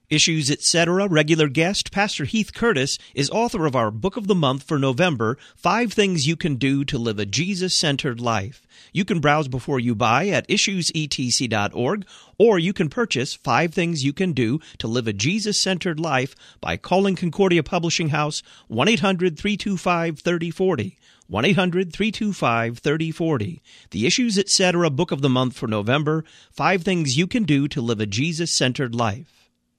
Issues, Etc. regular guest, Pastor Heath Curtis, is author of our Book of the Month for November, 5 Things You Can Do to Live a Jesus-Centered Life. You can browse before you buy at issuesetc.org, or you can purchase 5 Things You Can Do to Live a Jesus-Centered Life by calling Concordia Publishing House 1-800-325-3040. 1-800-325-3040. The Issues, Etc. Book of the Month for November, 5 Things You Can Do to Live a Jesus-Centered Life.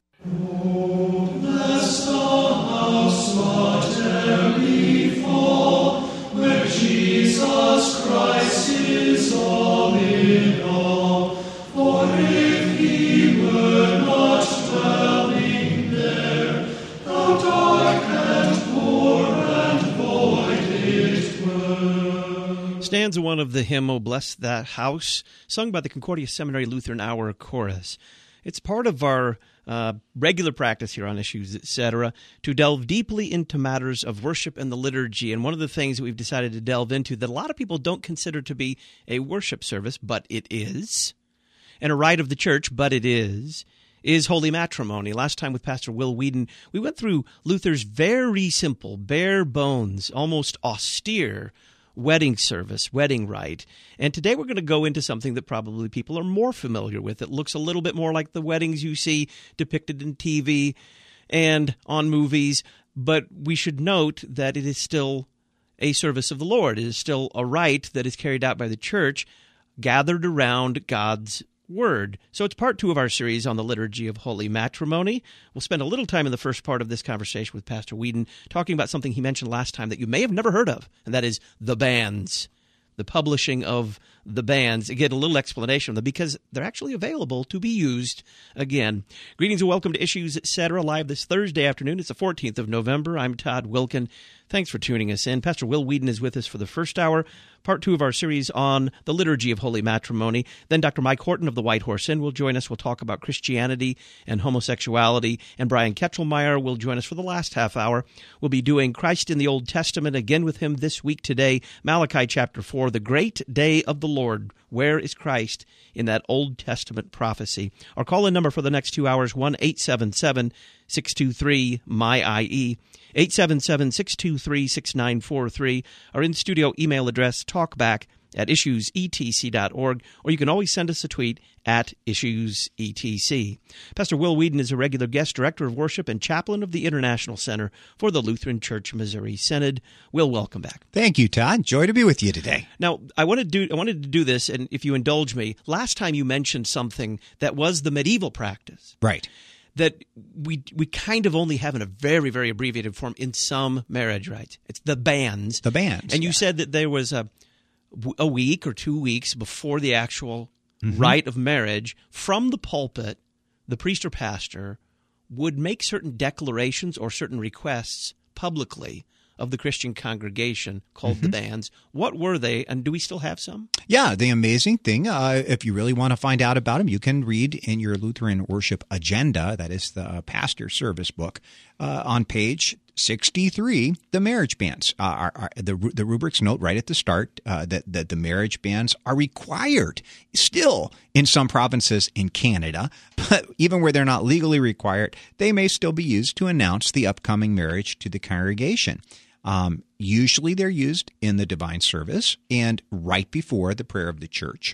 Oh, bless the house utterly full, where Jesus Christ is all in all. For if he were not dwelling there, how dark and poor and void it were. Stanza 1 of the hymn, "Oh, Bless That House," sung by the Concordia Seminary Lutheran Hour Chorus. It's part of our regular practice here on Issues, Etc., to delve deeply into matters of worship and the liturgy. And one of the things that we've decided to delve into that a lot of people don't consider to be a worship service, but it is, and a rite of the church, but it is holy matrimony. Last time with Pastor Will Whedon, we went through Luther's very simple, bare bones, almost austere wedding service, wedding rite. And today we're going to go into something that probably people are more familiar with. It looks a little bit more like the weddings you see depicted in TV and on movies, but we should note that it is still a service of the Lord. It is still a rite that is carried out by the church, gathered around God's Word. So it's part 2 of our series on the liturgy of holy matrimony. We'll spend a little time in the first part of this conversation with Pastor Whedon talking about something he mentioned last time that you may have never heard of, and that is the banns, the publishing of the banns. Again, a little explanation of them because they're actually available to be used again. Greetings and welcome to Issues, Etc., live this Thursday afternoon. It's the 14th of November. I'm Todd Wilkin. Thanks for tuning us in. Pastor Will Whedon is with us for the first hour, part 2 of our series on the liturgy of holy matrimony. Then Dr. Mike Horton of the White Horse Inn will join us. We'll talk about Christianity and homosexuality. And Brian Ketchelmeyer will join us for the last half hour. We'll be doing Christ in the Old Testament again with him this week today. Malachi chapter 4, the great day of the Lord. Where is Christ in that Old Testament prophecy? Our call-in number for the next 2 hours, 1-877-623-MY-IE. 877-623-6943. Our in-studio email address, talkback@issuesetc.org, or you can always send us a tweet at issuesetc. Pastor Will Whedon is a regular guest director of worship and chaplain of the International Center for the Lutheran Church Missouri Synod. Will, welcome back. Thank you, Todd. Joy to be with you today. Now, I wanted to do this, and if you indulge me, last time you mentioned something that was the medieval practice. Right. That we kind of only have in a very, very abbreviated form in some marriage rites. It's the banns. The banns. And you said that there was a week or 2 weeks before the actual rite of marriage, from the pulpit, the priest or pastor would make certain declarations or certain requests publicly of the Christian congregation called the banns. What were they, and do we still have some? Yeah, the amazing thing, if you really want to find out about them, you can read in your Lutheran Worship Agenda, that is the pastor service book, on page 63, the marriage bans. The rubrics note right at the start that the marriage bans are required still in some provinces in Canada, but even where they're not legally required, they may still be used to announce the upcoming marriage to the congregation. Usually they're used in the divine service and right before the prayer of the church.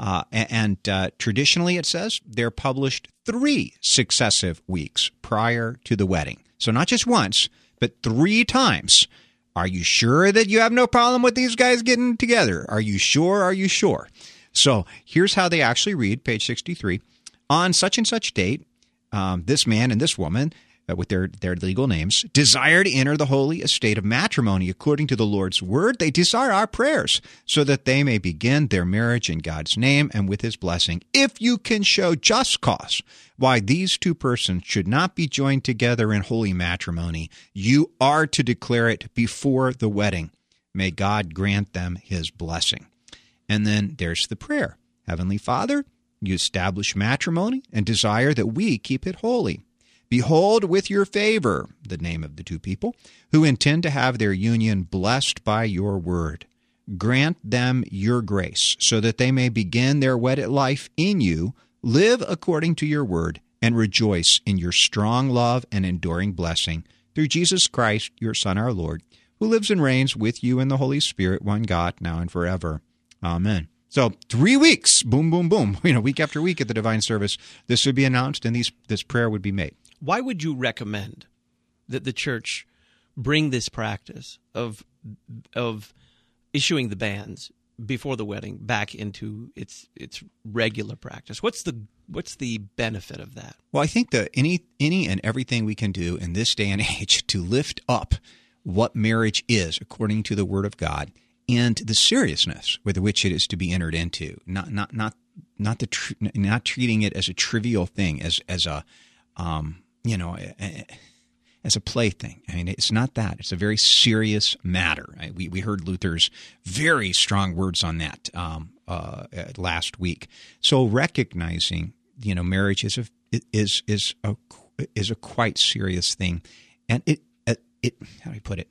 Traditionally, it says they're published 3 successive weeks prior to the wedding. So not just once, but 3 times. Are you sure that you have no problem with these guys getting together? Are you sure? Are you sure? So here's how they actually read, page 63. On such and such date, this man and this woman, with their legal names, desire to enter the holy estate of matrimony according to the Lord's word. They desire our prayers so that they may begin their marriage in God's name and with his blessing. If you can show just cause why these 2 persons should not be joined together in holy matrimony, you are to declare it before the wedding. May God grant them his blessing. And then there's the prayer. Heavenly Father, you establish matrimony and desire that we keep it holy. Behold with your favor the name of the 2 people who intend to have their union blessed by your word. Grant them your grace so that they may begin their wedded life in you, live according to your word, and rejoice in your strong love and enduring blessing through Jesus Christ, your Son, our Lord, who lives and reigns with you in the Holy Spirit, one God, now and forever. Amen. So 3 weeks, boom, boom, boom, week after week at the Divine Service, this would be announced and this prayer would be made. Why would you recommend that the church bring this practice of issuing the banns before the wedding back into its regular practice? What's the benefit of that? Well, I think that any and everything we can do in this day and age to lift up what marriage is according to the Word of God and the seriousness with which it is to be entered into, not treating it as a trivial thing, as a plaything. I mean, it's not that. It's a very serious matter. We heard Luther's very strong words on that last week. So recognizing, marriage is a quite serious thing, and it how do I put it?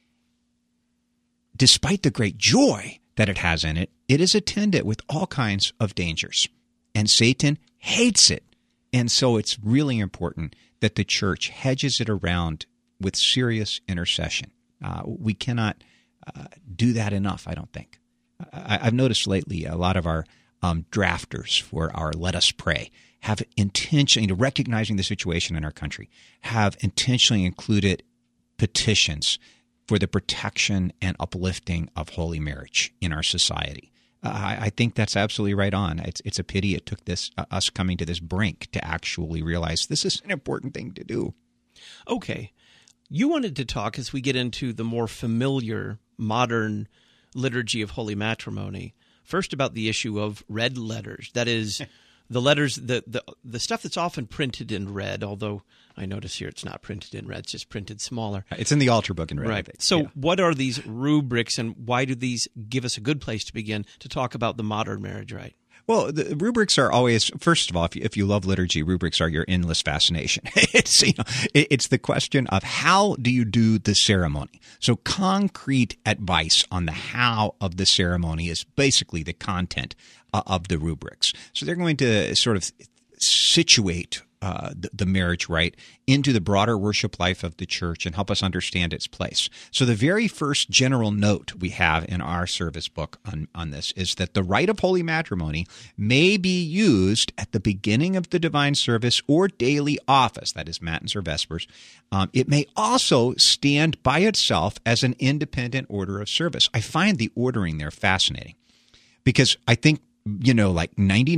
Despite the great joy that it has in it, it is attended with all kinds of dangers, and Satan hates it. And so it's really important that the church hedges it around with serious intercession. We cannot do that enough, I don't think. I've noticed lately a lot of our drafters for our Let Us Pray have intentionally, recognizing the situation in our country, have intentionally included petitions for the protection and uplifting of holy marriage in our society. I think that's absolutely right on. It's a pity it took us coming to this brink to actually realize this is an important thing to do. Okay. You wanted to talk, as we get into the more familiar modern liturgy of holy matrimony, first about the issue of red letters. That is, the letters, the stuff that's often printed in red, although I notice here it's not printed in red, it's just printed smaller. It's in the altar book in red. Right. So what are these rubrics, and why do these give us a good place to begin to talk about the modern marriage rite? Well, the rubrics are always, first of all, if you love liturgy, rubrics are your endless fascination. It's the question of how do you do the ceremony. So concrete advice on the how of the ceremony is basically the content of the rubrics. So they're going to sort of situate the marriage rite into the broader worship life of the church and help us understand its place. So the very first general note we have in our service book on this is that the rite of holy matrimony may be used at the beginning of the divine service or daily office, that is matins or vespers. It may also stand by itself as an independent order of service. I find the ordering there fascinating because I think like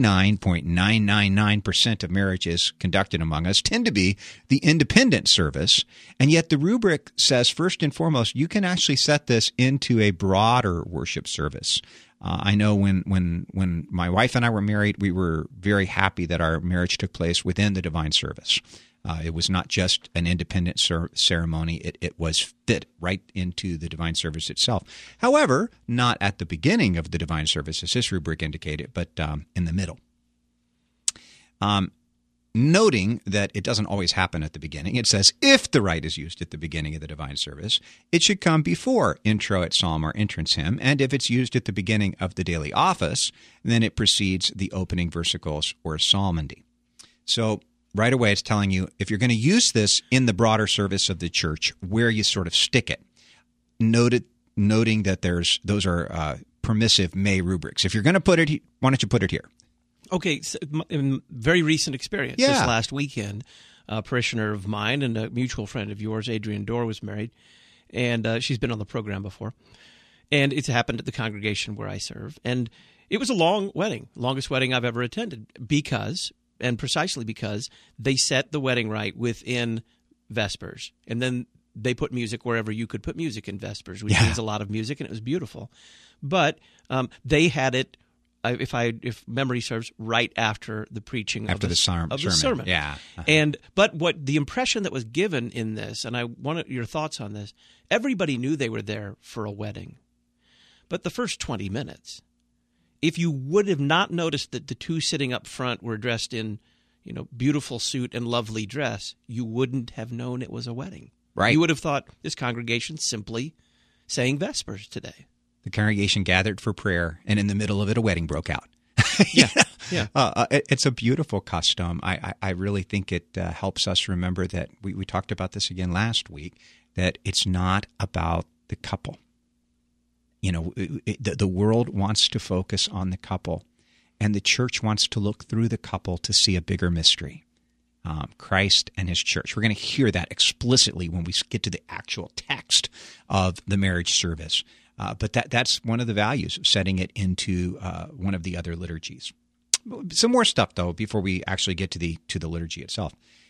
99.999% of marriages conducted among us tend to be the independent service. And yet the rubric says, first and foremost, you can actually set this into a broader worship service. I know when my wife and I were married, we were very happy that our marriage took place within the divine service. It was not just an independent ceremony. It was fit right into the divine service itself. However, not at the beginning of the divine service, as this rubric indicated, but in the middle. Noting that it doesn't always happen at the beginning, it says if the rite is used at the beginning of the divine service, it should come before intro at psalm or entrance hymn, and if it's used at the beginning of the daily office, then it precedes the opening versicles or psalmody. So right away, it's telling you if you're going to use this in the broader service of the church, where you sort of stick it. Noting that those are permissive May rubrics. If you're going to put it, why don't you put it here? Okay, so in very recent experience, this last weekend, a parishioner of mine and a mutual friend of yours, Adrienne Dorr, was married, and she's been on the program before, and it's happened at the congregation where I serve, and it was a long wedding, longest wedding I've ever attended, precisely because they set the wedding rite within Vespers, and then they put music wherever you could put music in Vespers, which means a lot of music, and it was beautiful. But they had it, if memory serves, right after the preaching of the sermon. Yeah. But what the impression that was given in this, and I wanted your thoughts on this, everybody knew they were there for a wedding. But the first 20 minutes, if you would have not noticed that the two sitting up front were dressed in, beautiful suit and lovely dress, you wouldn't have known it was a wedding. Right. You would have thought this congregation simply saying Vespers today. The congregation gathered for prayer, and in the middle of it, a wedding broke out. Yeah. It's a beautiful custom. I really think it helps us remember that we talked about this again last week, that it's not about the couple. You know, the world wants to focus on the couple, and the church wants to look through the couple to see a bigger mystery. Christ and his church. We're going to hear that explicitly when we get to the actual text of the marriage service. But that's one of the values of setting it into one of the other liturgies. Some more stuff, though, before we actually get to the liturgy itself.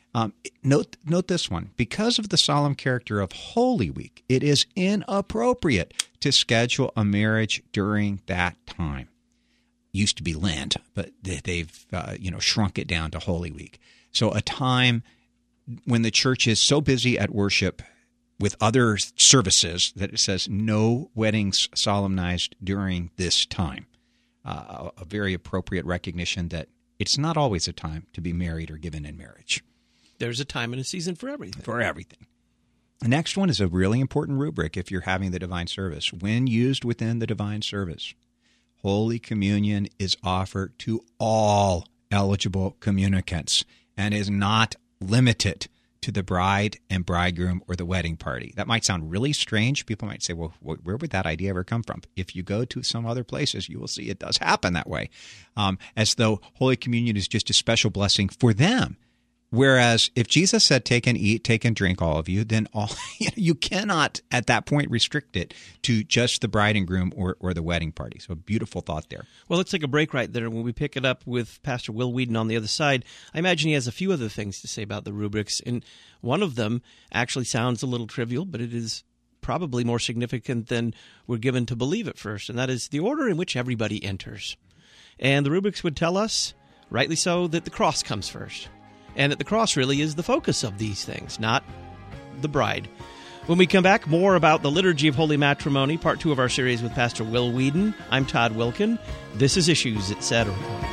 Note this one. Because of the solemn character of Holy Week, it is inappropriate to schedule a marriage during that time. Used to be Lent, but they've shrunk it down to Holy Week. So a time when the church is so busy at worship with other services that it says no weddings solemnized during this time. A very appropriate recognition that it's not always a time to be married or given in marriage. There's a time and a season for everything. For everything. The next one is a really important rubric if you're having the divine service. When used within the divine service, Holy Communion is offered to all eligible communicants and is not limited to the bride and bridegroom or the wedding party. That might sound really strange. People might say, well, where would that idea ever come from? If you go to some other places, you will see it does happen that way, as though Holy Communion is just a special blessing for them. Whereas if Jesus said, take and eat, take and drink, all of you, then you cannot at that point restrict it to just the bride and groom or the wedding party. So a beautiful thought there. Well, let's take a break right there. When we pick it up with Pastor Will Whedon on the other side, I imagine he has a few other things to say about the rubrics. And one of them actually sounds a little trivial, but it is probably more significant than we're given to believe at first, and that is the order in which everybody enters. And the rubrics would tell us, rightly so, that the cross comes first. And that the cross really is the focus of these things, not the bride. When we come back, more about the Liturgy of Holy Matrimony, part 2 of our series with Pastor Will Whedon. I'm Todd Wilkin. This is Issues, Etc.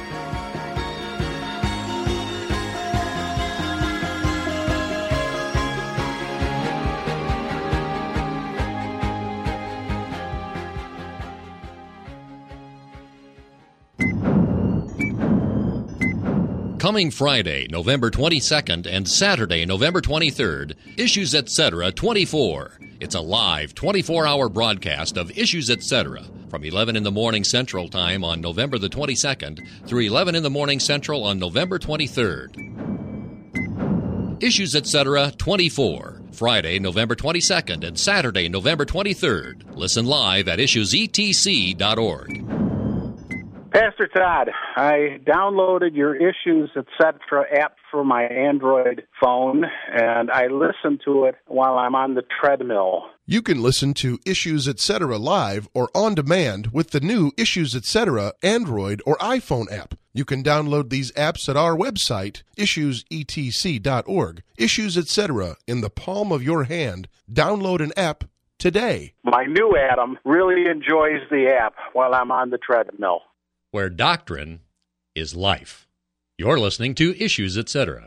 Coming Friday, November 22nd, and Saturday, November 23rd, Issues Etc. 24. It's a live 24-hour broadcast of Issues Etc. from 11 in the morning Central Time on November the 22nd through 11 in the morning Central on November 23rd. Issues Etc. 24. Friday, November 22nd, and Saturday, November 23rd. Listen live at issuesetc.org. Pastor Todd, I downloaded your Issues Etc. app for my Android phone, and I listen to it while I'm on the treadmill. You can listen to Issues Etc. live or on demand with the new Issues Etc. Android or iPhone app. You can download these apps at our website, issuesetc.org. Issues Etc. in the palm of your hand. Download an app today. My new Adam really enjoys the app while I'm on the treadmill. Where doctrine is life. You're listening to Issues, Etc.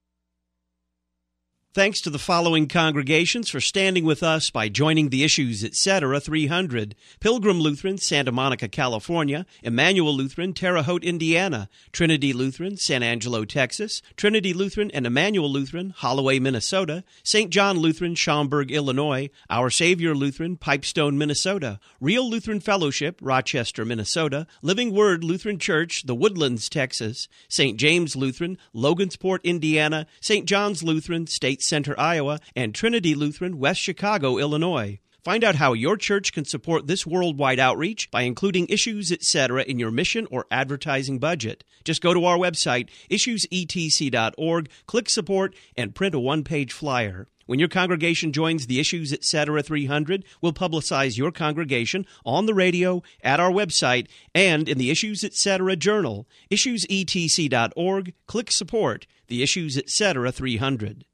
Thanks to the following congregations for standing with us by joining the Issues, Etc. 300. Pilgrim Lutheran, Santa Monica, California. Emmanuel Lutheran, Terre Haute, Indiana. Trinity Lutheran, San Angelo, Texas. Trinity Lutheran and Emmanuel Lutheran, Holloway, Minnesota. St. John Lutheran, Schaumburg, Illinois. Our Savior Lutheran, Pipestone, Minnesota. Real Lutheran Fellowship, Rochester, Minnesota. Living Word Lutheran Church, The Woodlands, Texas. St. James Lutheran, Logansport, Indiana. St. John's Lutheran, State Center, Iowa, and Trinity Lutheran, West Chicago, Illinois. Find out how your church can support this worldwide outreach by including Issues, Etc. in your mission or advertising budget. Just go to our website, issuesetc.org, click Support, and print a one-page flyer. When your congregation joins the Issues, Etc. 300, we'll publicize your congregation on the radio, at our website, and in the Issues, Etc. Journal. Issuesetc.org, click Support, the Issues, Etc. 300.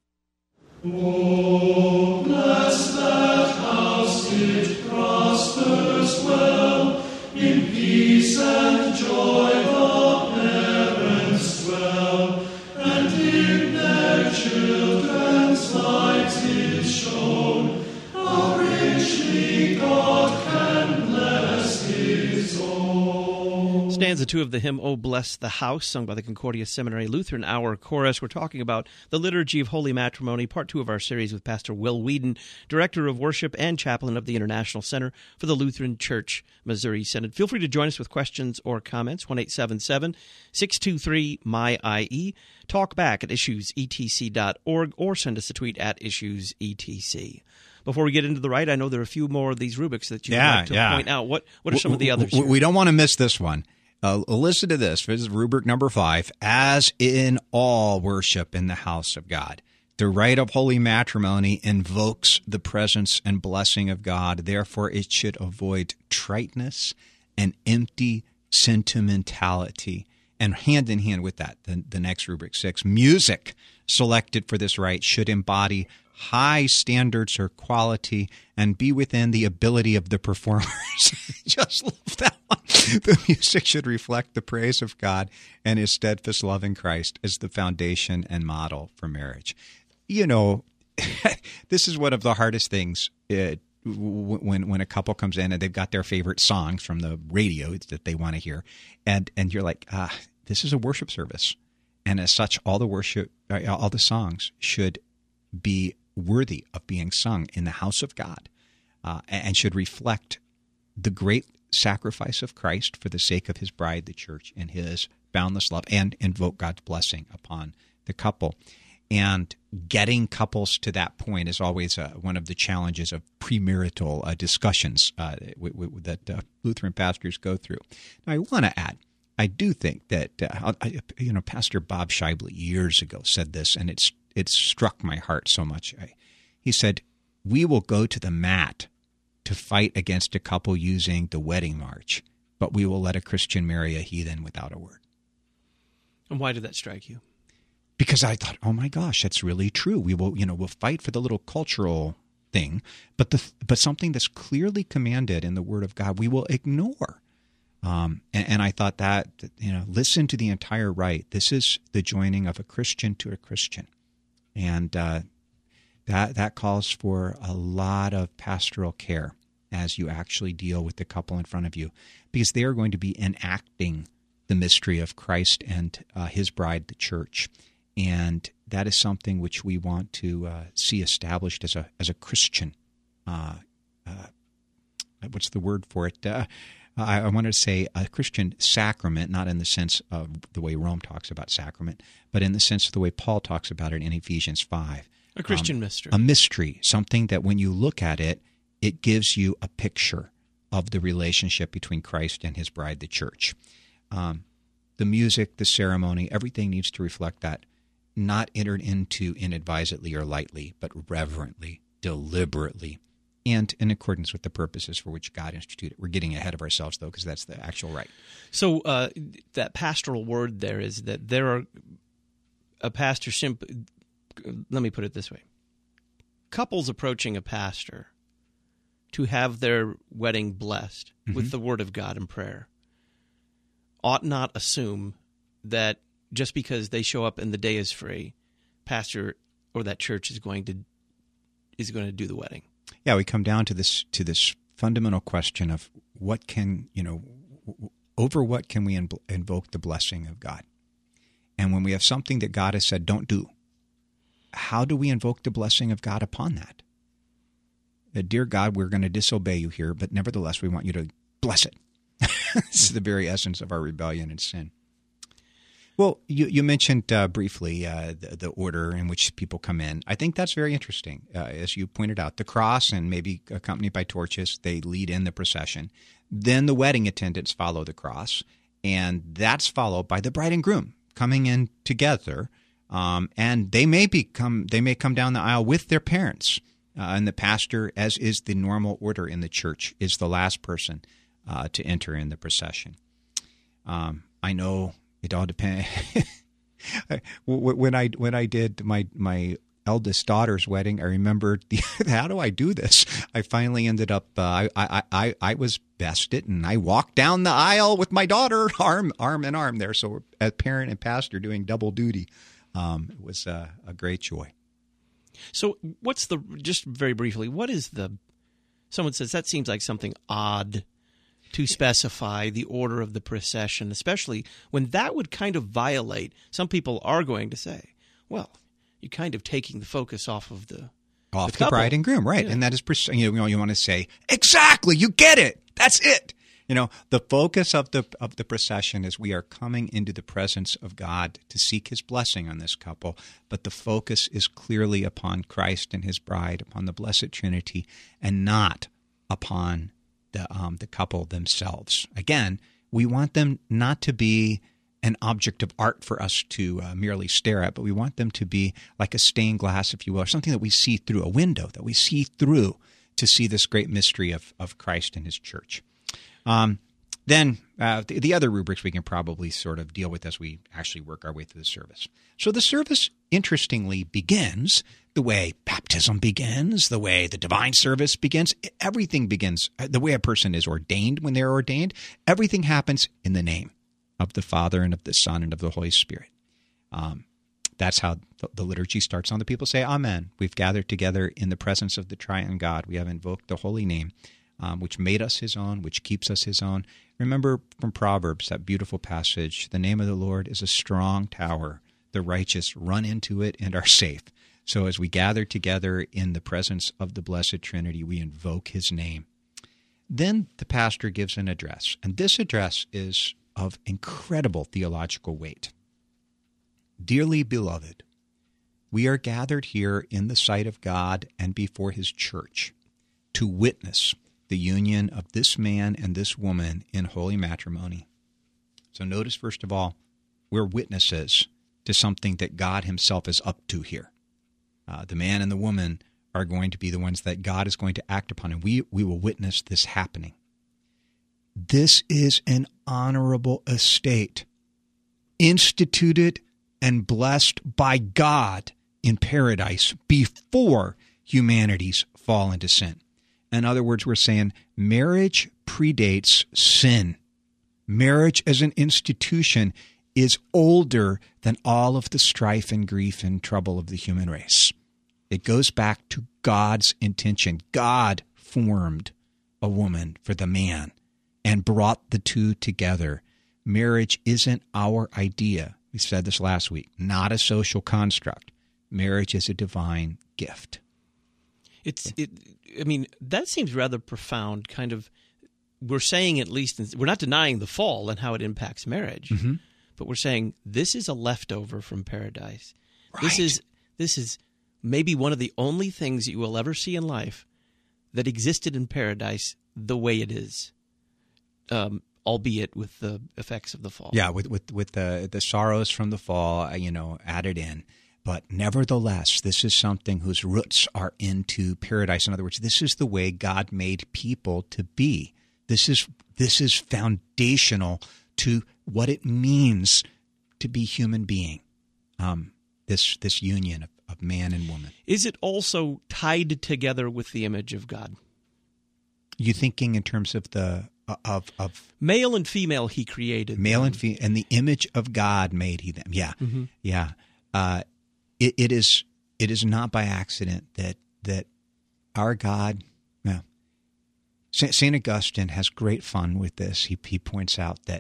Oh, bless that house, it prospers well, in peace and joy the parents dwell, and in their children's light is shown, how richly God can bless His own. Stanza 2 of the hymn, "Oh Bless the House," sung by the Concordia Seminary Lutheran Hour Chorus. We're talking about the Liturgy of Holy Matrimony, part 2 of our series with Pastor Will Whedon, Director of Worship and Chaplain of the International Center for the Lutheran Church Missouri Synod. Feel free to join us with questions or comments, 1-877-623-MY-IE. Talk back at issuesetc.org or send us a tweet at issuesetc. Before we get into the right, I know there are a few more of these rubrics that you'd like to point out. What are some of the others here? We don't want to miss this one. Listen to this. This is rubric number 5. As in all worship in the house of God, the rite of holy matrimony invokes the presence and blessing of God. Therefore, it should avoid triteness and empty sentimentality. And hand in hand with that, the next rubric 6, music selected for this rite should embody high standards or quality and be within the ability of the performers. Just love that one. The music should reflect the praise of God and his steadfast love in Christ as the foundation and model for marriage. You know, this is one of the hardest things when a couple comes in and they've got their favorite songs from the radio that they want to hear. And you're like, this is a worship service. And as such, all the songs should be worthy of being sung in the house of God and should reflect the great sacrifice of Christ for the sake of his bride, the church, and his boundless love, and invoke God's blessing upon the couple. And getting couples to that point is always one of the challenges of premarital discussions that Lutheran pastors go through. Now, I want to add, I do think that Pastor Bob Scheible years ago said this, and it struck my heart so much. He said, "We will go to the mat to fight against a couple using the wedding march, but we will let a Christian marry a heathen without a word." And why did that strike you? Because I thought, oh my gosh, that's really true. We'll fight for the little cultural thing, but something that's clearly commanded in the Word of God, we will ignore. And I thought that, listen to the entire rite. This is the joining of a Christian to a Christian. And that calls for a lot of pastoral care as you actually deal with the couple in front of you, because they are going to be enacting the mystery of Christ and his bride, the church. And that is something which we want to see established as a Christian. What's the word for it? I want to say a Christian sacrament, not in the sense of the way Rome talks about sacrament, but in the sense of the way Paul talks about it in Ephesians 5. A Christian mystery. A mystery, something that when you look at it, it gives you a picture of the relationship between Christ and his bride, the church. The music, the ceremony, everything needs to reflect that, not entered into inadvisedly or lightly, but reverently, deliberately, and in accordance with the purposes for which God instituted. We're getting ahead of ourselves, though, because that's the actual rite. So that pastoral word there is that there are a pastor let me put it this way. Couples approaching a pastor to have their wedding blessed with the word of God and prayer ought not assume that just because they show up and the day is free, pastor or that church is going to do the wedding. Yeah, we come down to this fundamental question of over what can we invoke the blessing of God? And when we have something that God has said, don't do, how do we invoke the blessing of God upon that? Dear God, we're going to disobey you here, but nevertheless, we want you to bless it. This is the very essence of our rebellion and sin. Well, you mentioned briefly the order in which people come in. I think that's very interesting. As you pointed out, the cross and maybe accompanied by torches, they lead in the procession. Then the wedding attendants follow the cross, and that's followed by the bride and groom coming in together. And they may come down the aisle with their parents. And the pastor, as is the normal order in the church, is the last person to enter in the procession. I know it all depends. When I did my eldest daughter's wedding, I remembered how do I do this? I finally ended up I was bested, and I walked down the aisle with my daughter arm in arm there. So as parent and pastor doing double duty. It was a great joy. So just very briefly, what is someone says that seems like something odd to specify the order of the procession, especially when that would kind of violate. Some people are going to say, well, you're kind of taking the focus off of the bride and groom, right? Yeah. And that is, you want to say, exactly, you get it. That's it. The focus of the procession is we are coming into the presence of God to seek His blessing on this couple, but the focus is clearly upon Christ and His bride, upon the Blessed Trinity, and not upon the couple themselves. Again, we want them not to be an object of art for us to merely stare at, but we want them to be like a stained glass, if you will, or something that we see through a window, that we see through to see this great mystery of Christ and His church. Then the other rubrics we can probably sort of deal with as we actually work our way through the service. So the service, interestingly, begins the way baptism begins, the way the divine service begins. Everything begins the way a person is ordained when they're ordained. Everything happens in the name of the Father and of the Son and of the Holy Spirit. That's how the liturgy starts on. The people say, Amen. We've gathered together in the presence of the triune God. We have invoked the holy name, which made us His own, which keeps us His own. Remember from Proverbs, that beautiful passage, the name of the Lord is a strong tower. The righteous run into it and are safe. So as we gather together in the presence of the Blessed Trinity, we invoke His name. Then the pastor gives an address, and this address is of incredible theological weight. Dearly beloved, we are gathered here in the sight of God and before His church to witness the union of this man and this woman in holy matrimony. So notice, first of all, we're witnesses to something that God Himself is up to here. The man and the woman are going to be the ones that God is going to act upon, and we will witness this happening. This is an honorable estate, instituted and blessed by God in paradise before humanity's fall into sin. In other words, we're saying marriage predates sin. Marriage as an institution is older than all of the strife and grief and trouble of the human race. It goes back to God's intention. God formed a woman for the man and brought the two together. Marriage isn't our idea. We said this last week. Not a social construct. Marriage is a divine gift. That seems rather profound. Kind of, we're saying, at least, we're not denying the fall and how it impacts marriage, but we're saying this is a leftover from paradise. Right. This is maybe one of the only things you will ever see in life that existed in paradise the way it is, albeit with the effects of the fall. Yeah, with the sorrows from the fall, added in. But nevertheless, this is something whose roots are into paradise. In other words, this is the way God made people to be. This is foundational to what it means to be human being. This union of man and woman. Is it also tied together with the image of God? You thinking in terms of the of male and female He created male them. and female, and the image of God made He them. Yeah, yeah. It is not by accident that our God. Well, Saint Augustine has great fun with this. He points out that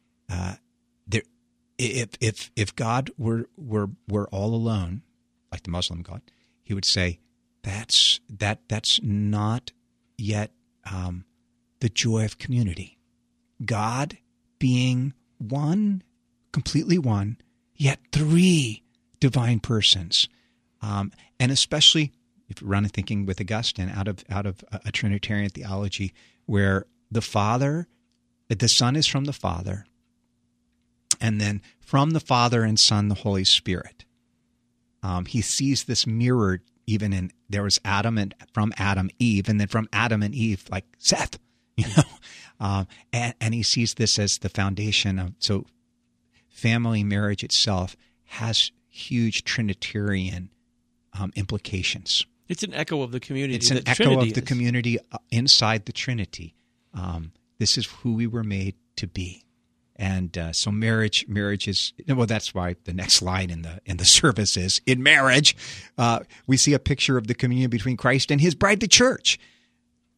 if God were all alone, like the Muslim God, he would say that's not yet the joy of community. God being one, completely one, yet three divine persons, and especially if you run a thinking with Augustine out of a Trinitarian theology, where the Son is from the Father, and then from the Father and Son, the Holy Spirit. He sees this mirrored even in there was Adam, and from Adam Eve, and then from Adam and Eve like Seth, and he sees this as the foundation of so family marriage itself has huge Trinitarian implications. It's an echo of the community. It's an echo of the community inside the Trinity. This is who we were made to be. And so marriage is, well, that's why the next line in the service is, in marriage, we see a picture of the communion between Christ and His bride, the church.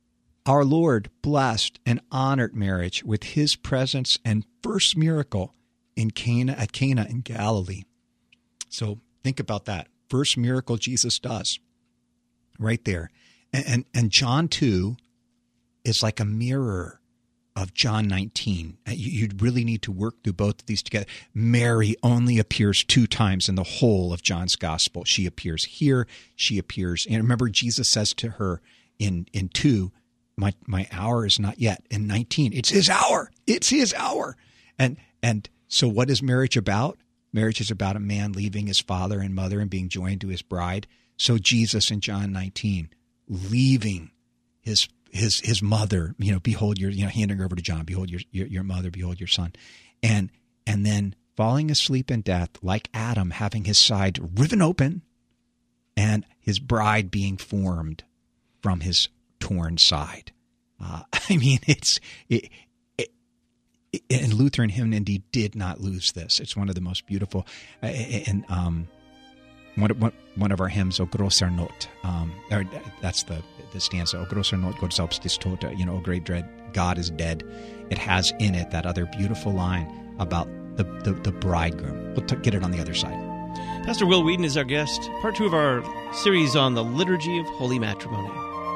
Our Lord blessed and honored marriage with his presence and first miracle at Cana in Galilee. So think about that. First miracle Jesus does right there. And John 2 is like a mirror of John 19. You really need to work through both of these together. Mary only appears 2 times in the whole of John's gospel. She appears here. She appears. And remember, Jesus says to her in 2, my hour is not yet. In 19, it's his hour. It's his hour. And so what is marriage about? Marriage is about a man leaving his father and mother and being joined to his bride. So Jesus in John 19, leaving his mother, behold your, handing her over to John, behold your mother, behold your son. And then falling asleep in death, like Adam, having his side riven open and his bride being formed from his torn side. And Lutheran hymnody did not lose this. It's one of the most beautiful, and one of our hymns, O grosser Not, that's the stanza, O grosser Not, God selbst ist tot, O great dread, God is dead. It has in it that other beautiful line about the bridegroom. We'll get it on the other side. Pastor Will Whedon is our guest, part 2 of our series on the Liturgy of Holy Matrimony.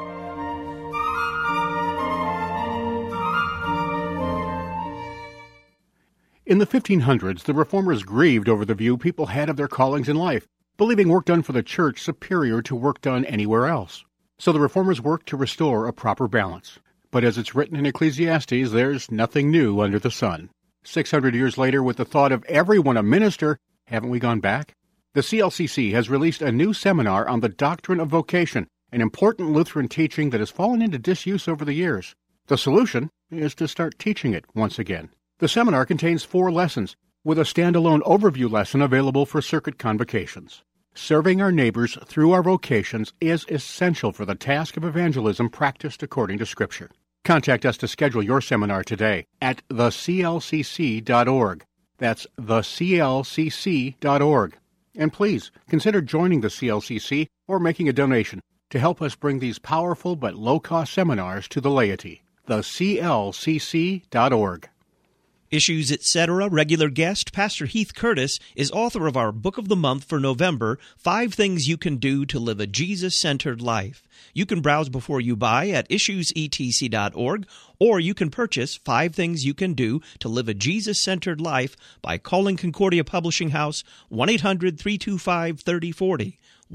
In the 1500s, the Reformers grieved over the view people had of their callings in life, believing work done for the church superior to work done anywhere else. So the Reformers worked to restore a proper balance. But as it's written in Ecclesiastes, there's nothing new under the sun. 600 years later, with the thought of everyone a minister, haven't we gone back? The CLCC has released a new seminar on the doctrine of vocation, an important Lutheran teaching that has fallen into disuse over the years. The solution is to start teaching it once again. The seminar contains 4 lessons, with a standalone overview lesson available for circuit convocations. Serving our neighbors through our vocations is essential for the task of evangelism practiced according to Scripture. Contact us to schedule your seminar today at theclcc.org. That's theclcc.org. And please, consider joining the CLCC or making a donation to help us bring these powerful but low-cost seminars to the laity. theclcc.org. Issues, Etc. regular guest Pastor Heath Curtis is author of our Book of the Month for November, 5 Things You Can Do to Live a Jesus-Centered Life. You can browse before you buy at issuesetc.org, or you can purchase 5 Things You Can Do to Live a Jesus-Centered Life by calling Concordia Publishing House 1-800-325-3040.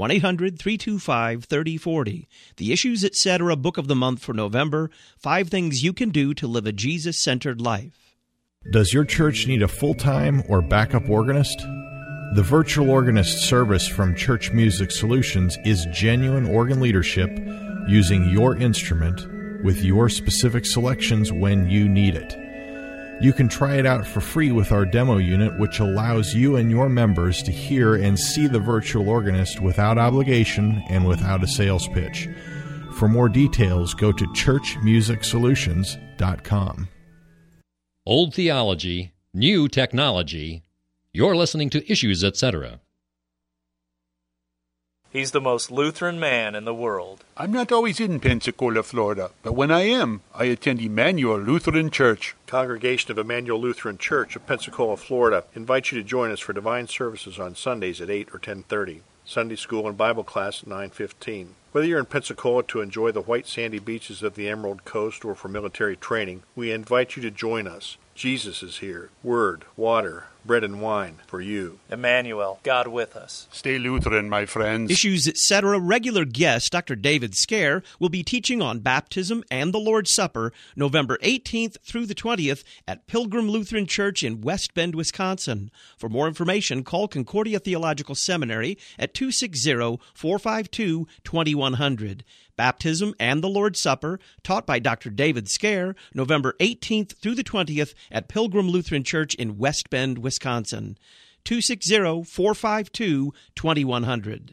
1-800-325-3040. The Issues, Etc. Book of the Month for November, 5 Things You Can Do to Live a Jesus-Centered Life. Does your church need a full-time or backup organist? The virtual organist service from Church Music Solutions is genuine organ leadership using your instrument with your specific selections when you need it. You can try it out for free with our demo unit, which allows you and your members to hear and see the virtual organist without obligation and without a sales pitch. For more details, go to churchmusicsolutions.com. Old theology, new technology. You're listening to Issues, Etc. He's the most Lutheran man in the world. I'm not always in Pensacola, Florida, but when I am, I attend Emmanuel Lutheran Church. Congregation of Emmanuel Lutheran Church of Pensacola, Florida invites you to join us for divine services on Sundays at 8 or 10:30. Sunday school and Bible class at 9:15. Whether you're in Pensacola to enjoy the white sandy beaches of the Emerald Coast or for military training, we invite you to join us. Jesus is here. Word, water, bread and wine for you. Emmanuel, God with us. Stay Lutheran, my friends. Issues, Etc. regular guest Dr. David Scare will be teaching on baptism and the Lord's Supper November 18th through the 20th at Pilgrim Lutheran Church in West Bend, Wisconsin. For more information, call Concordia Theological Seminary at 260-452-2100. Baptism and the Lord's Supper, taught by Dr. David Scare, November 18th through the 20th at Pilgrim Lutheran Church in West Bend, Wisconsin. 260-452-2100.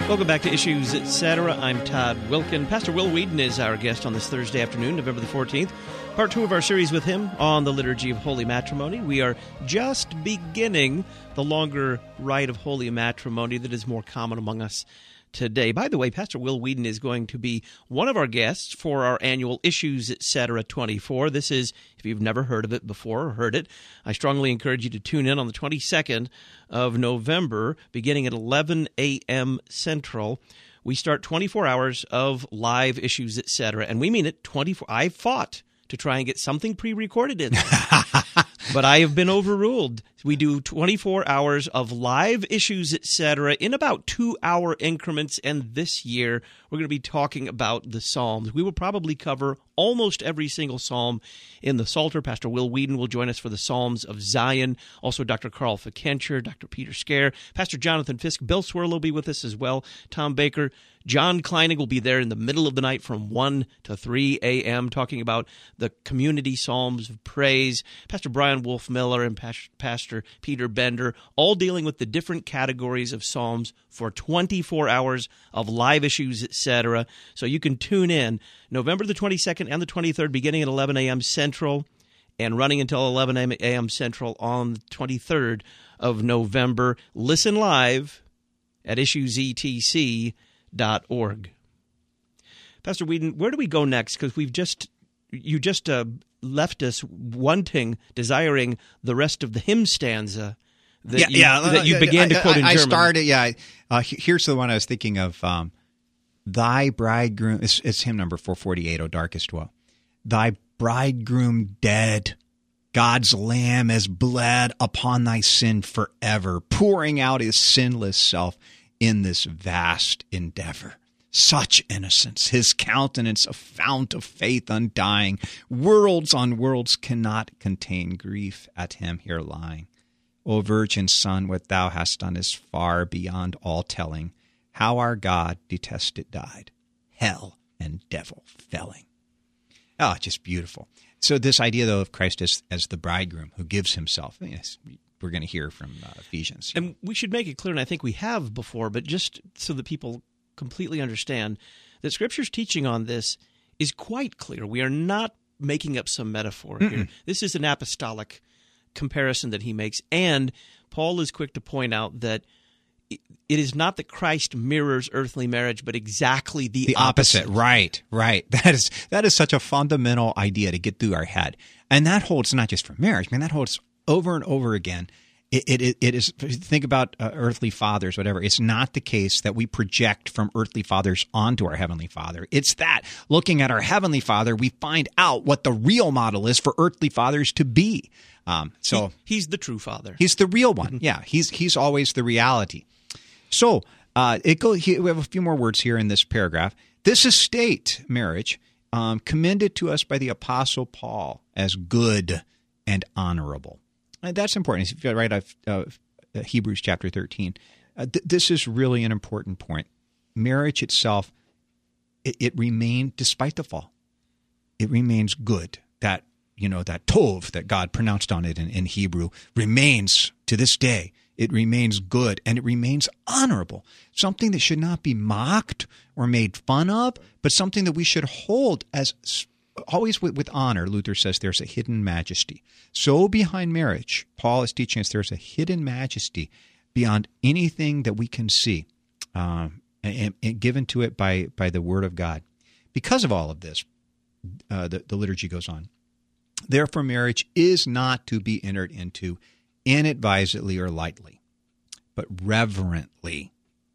Welcome back to Issues, Etc. I'm Todd Wilkin. Pastor Will Whedon is our guest on this Thursday afternoon, November the 14th. Part 2 of our series with him on the Liturgy of Holy Matrimony. We are just beginning the longer rite of Holy Matrimony that is more common among us today. By the way, Pastor Will Whedon is going to be one of our guests for our annual Issues, Etc. 24. This is, if you've never heard of it before or heard it, I strongly encourage you to tune in on the 22nd of November, beginning at 11 a.m. Central. We start 24 hours of live Issues, Etc. And we mean it, 24. I fought to try and get something pre-recorded in there. But I have been overruled. We do 24 hours of live Issues, Etc. in about 2-hour increments, and this year we're going to be talking about the Psalms. We will probably cover almost every single psalm in the Psalter. Pastor Will Whedon will join us for the Psalms of Zion. Also, Dr. Carl Fikencher, Dr. Peter Scare, Pastor Jonathan Fisk, Bill Swirl will be with us as well, Tom Baker. John Kleinig will be there in the middle of the night from 1 to 3 a.m. talking about the community psalms of praise. Pastor Brian Wolf Miller and Pastor Peter Bender, all dealing with the different categories of psalms for 24 hours of live Issues, etc. So you can tune in November the 22nd and the 23rd, beginning at 11 a.m. Central and running until 11 a.m. Central on the 23rd of November. Listen live at issuesetc.org. Pastor Whedon, where do we go next? Because you just left us desiring the rest of the hymn stanza that you began to quote in German. I started, here's the one I was thinking of. Thy bridegroom, it's hymn number 448, O Darkest Woe. Thy bridegroom dead, God's lamb has bled upon thy sin forever, pouring out his sinless self in this vast endeavor. Such innocence, his countenance a fount of faith undying. Worlds on worlds cannot contain grief at him here lying. O Virgin Son, what thou hast done is far beyond all telling. How our God detested died, hell and devil felling. Oh, just beautiful. So this idea, though, of Christ as the bridegroom who gives himself, yes, we're going to hear from Ephesians. And we should make it clear, and I think we have before, but just so that people completely understand, that Scripture's teaching on this is quite clear. We are not making up some metaphor here. This is an apostolic comparison that he makes, and Paul is quick to point out that it is not that Christ mirrors earthly marriage, but exactly the opposite. Right. That is such a fundamental idea to get through our head. And that holds not just for marriage, man, that holds over and over again. It is, think about earthly fathers, whatever. It's not the case that we project from earthly fathers onto our Heavenly Father. It's that looking at our Heavenly Father, we find out what the real model is for earthly fathers to be. So he's the true father. He's the real one. Yeah, he's always the reality. So we have a few more words here in this paragraph. This estate, marriage, commended to us by the Apostle Paul as good and honorable. And that's important. If you write Hebrews chapter 13, this is really an important point. Marriage itself, it remained, despite the fall, it remains good. That tov that God pronounced on it in Hebrew remains to this day. It remains good, and it remains honorable, something that should not be mocked or made fun of, but something that we should hold as always with honor. Luther says there's a hidden majesty. So behind marriage, Paul is teaching us there's a hidden majesty beyond anything that we can see, and given to it by the Word of God. Because of all of this, the liturgy goes on. Therefore, marriage is not to be entered into inadvisedly or lightly, but reverently,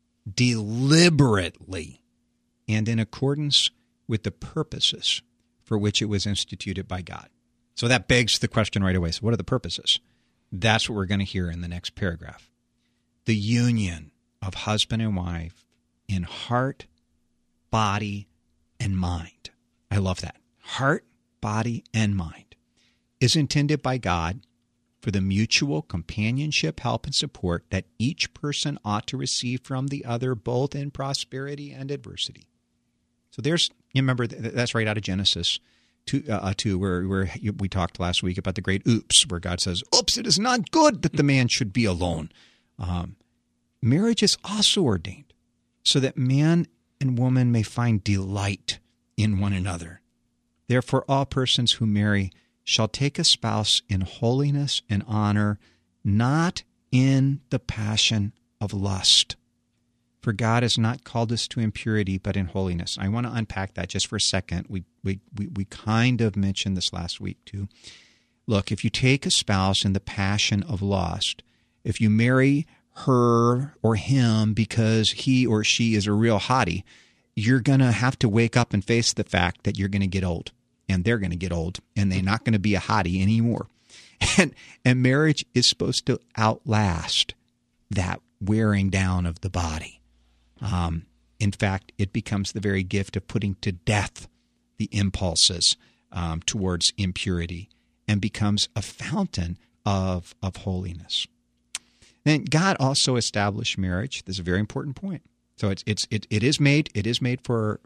deliberately, and in accordance with the purposes for which it was instituted by God. So that begs the question right away. So what are the purposes? That's what we're going to hear in the next paragraph. The union of husband and wife in heart, body, and mind. I love that. Heart, body, and mind is intended by God for the mutual companionship, help, and support that each person ought to receive from the other, both in prosperity and adversity. So you remember, that's right out of Genesis 2, where we talked last week about the great oops, where God says, oops, it is not good that the man should be alone. Marriage is also ordained so that man and woman may find delight in one another. Therefore, all persons who marry shall take a spouse in holiness and honor, not in the passion of lust. For God has not called us to impurity, but in holiness. I want to unpack that just for a second. We kind of mentioned this last week too. Look, if you take a spouse in the passion of lust, if you marry her or him because he or she is a real hottie, you're going to have to wake up and face the fact that you're going to get old, and they're going to get old, and they're not going to be a hottie anymore. And marriage is supposed to outlast that wearing down of the body. In fact, it becomes the very gift of putting to death the impulses towards impurity and becomes a fountain of holiness. Then God also established marriage. This is a very important point. So it is made for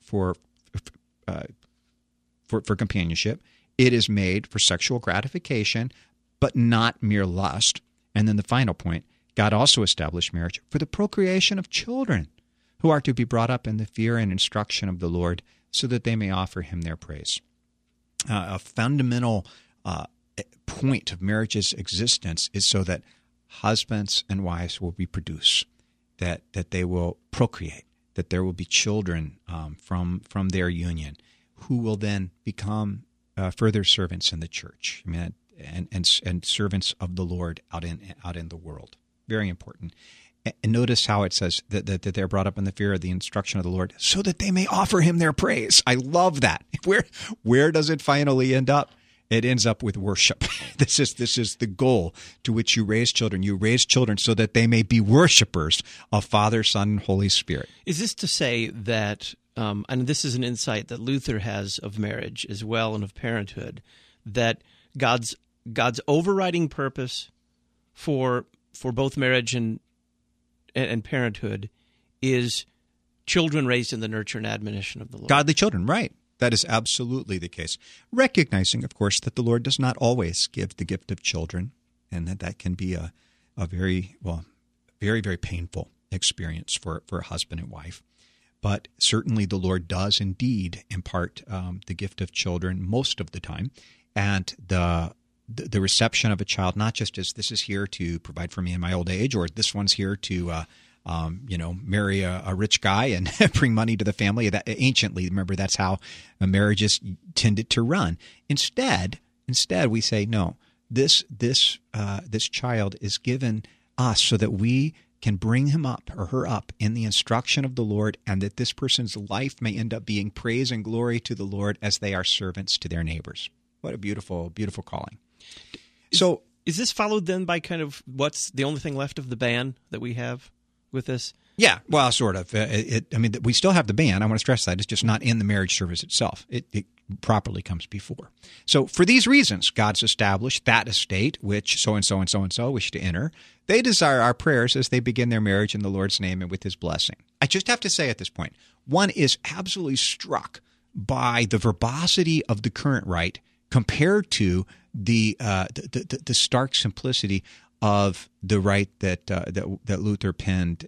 companionship. It is made for sexual gratification, but not mere lust. And then the final point, God also established marriage for the procreation of children who are to be brought up in the fear and instruction of the Lord so that they may offer him their praise. A fundamental point of marriage's existence is so that husbands and wives will reproduce, that they will procreate, that there will be children from their union who will then become further servants in the church, and servants of the Lord out in the world. Very important. And notice how it says that they're brought up in the fear of the instruction of the Lord so that they may offer him their praise. I love that. Where does it finally end up? It ends up with worship. This is the goal to which you raise children. You raise children so that they may be worshipers of Father, Son, and Holy Spirit. Is this to say that, and this is an insight that Luther has of marriage as well and of parenthood, that God's overriding purpose for both marriage and parenthood is children raised in the nurture and admonition of the Lord? Godly children, right. That is absolutely the case. Recognizing, of course, that the Lord does not always give the gift of children, and that can be a very, very painful experience for a husband and wife. But certainly the Lord does indeed impart the gift of children most of the time. And the reception of a child, not just as this is here to provide for me in my old age, or this one's here to marry a rich guy and bring money to the family. That anciently, remember, that's how marriages tended to run. Instead, we say no. This child is given us so that we can bring him up or her up in the instruction of the Lord, and that this person's life may end up being praise and glory to the Lord as they are servants to their neighbors. What a beautiful, beautiful calling. So, is this followed then by kind of what's the only thing left of the ban that we have with this? Yeah, well, sort of. We still have the ban. I want to stress that. It's just not in the marriage service itself. It properly comes before. So for these reasons, God's established that estate which so-and-so and so-and-so wish to enter. They desire our prayers as they begin their marriage in the Lord's name and with his blessing. I just have to say at this point, one is absolutely struck by the verbosity of the current rite compared to the stark simplicity of the rite that Luther penned